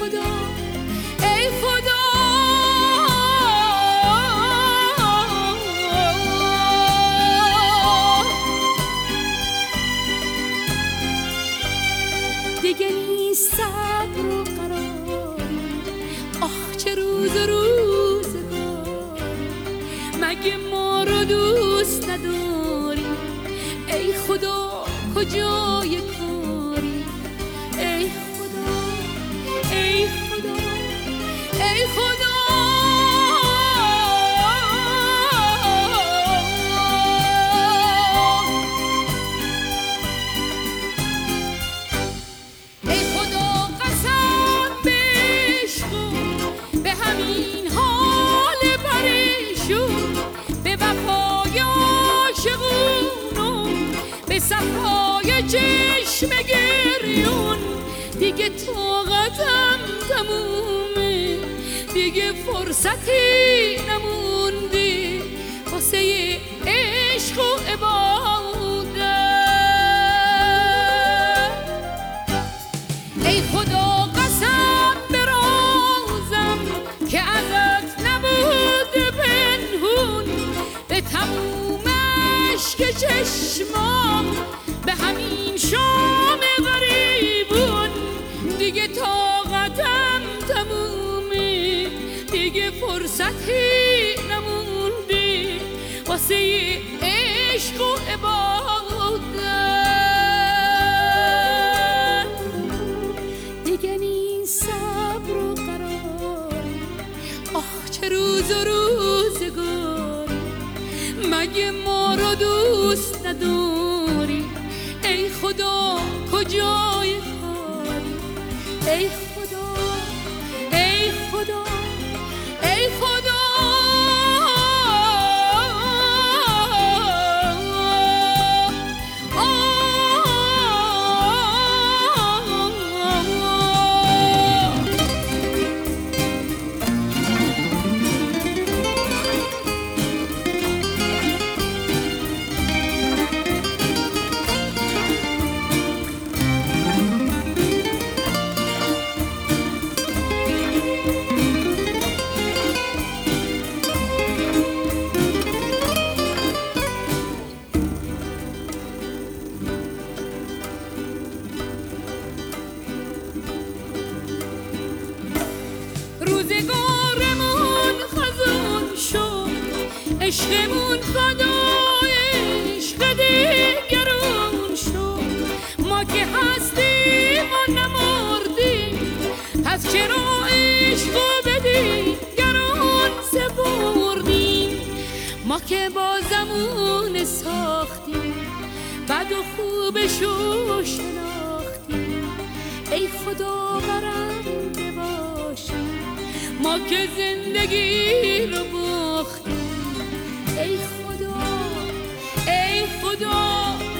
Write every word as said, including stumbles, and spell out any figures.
خدا ای خدا دیگه نیست صبر و قراری، آه چه روز و روزگاری، مگه ما رو دوست نداری؟ ای خدا کجای کاری؟ ای خدا ای خدا ای خدا ای خدا قسم به عشق به همین حال پریشون، به وفای عاشقون، به صفای چشم گریون، دیگه طاقتم تمومه، دیگه فرصتی نمونده واسه عشق و عبادت. ای خدا قسم به رازم که ازت نبود پنهون، به تموم عشق چشمام، به همین شام غریبون، دیگه طاقتم تمومه، دیگه فرصتی نمونده واسه عشق و عبادت. دیگه نیست صبر و قراری، آه چه روز و روزگاری، مگه ما رو دوست نداری؟ ای خدا کجای کاری؟ ای خدا ای خدا ای خدا روزگارمون خزون شد، عشقمون فدای عشق دیگرون شد، ما که هستیم و نمردیم، پس چرا عشقو به دیگرون سپردیم؟ ما که بازمون ساختیم، بد و خوبشو شناختیم، ای خدا برنده باشیم، ما که زندگی رو باختیم. ای خدا ای خدا